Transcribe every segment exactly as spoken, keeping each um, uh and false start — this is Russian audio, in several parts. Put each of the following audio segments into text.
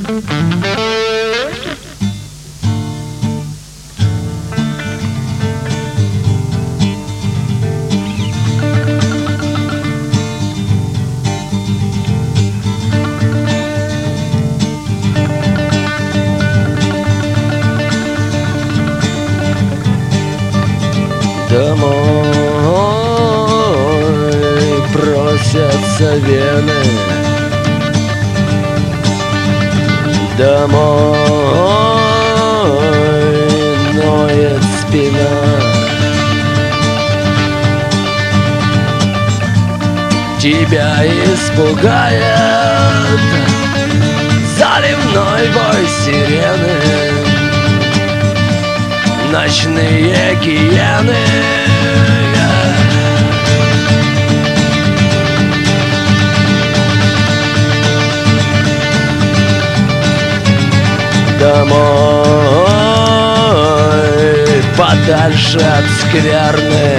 Домой просятся вены, домой ноет спина. Тебя испугает заливной бой сирены, ночные гиены. Домой, подальше от скверны,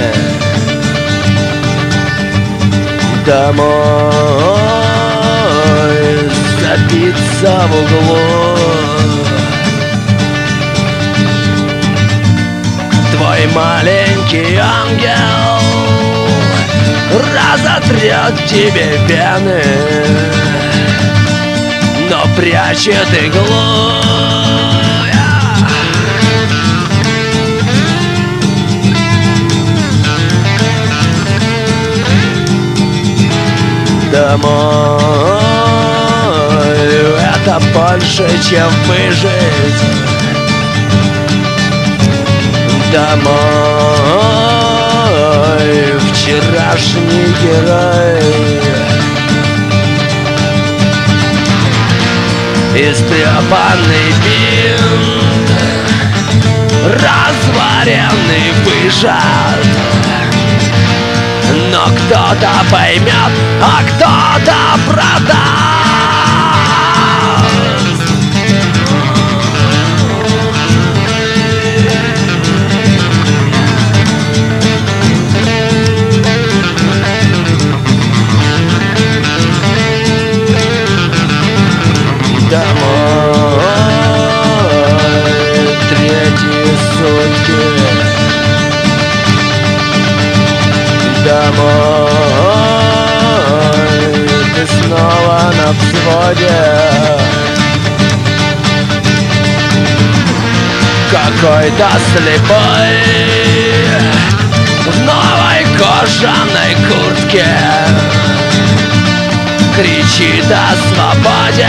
домой, забиться в углу. Твой маленький ангел разотрет тебе вены, но прячет иглу. Домой, это больше, чем выжить. Домой, вчерашний герой. Истрепанный бинт, разваренный выжат. Но кто-то поймет, а кто-то продаст. Домой, третьи сутки. Домой, ты снова на взводе. Какой-то слепой в новой кожаной куртке кричит о свободе.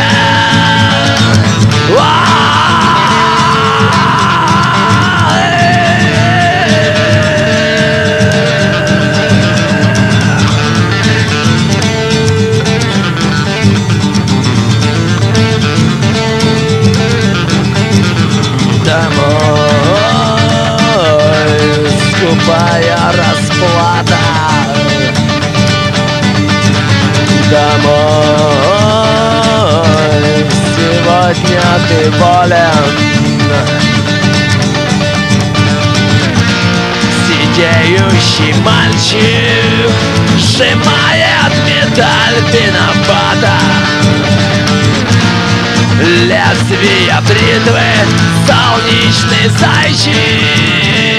Домой, скупая расплата. Домой, сегодня ты волен. Сидеющий мальчик сжимает медаль пеноплата. Лезвие бритвы, солнечный зайчик.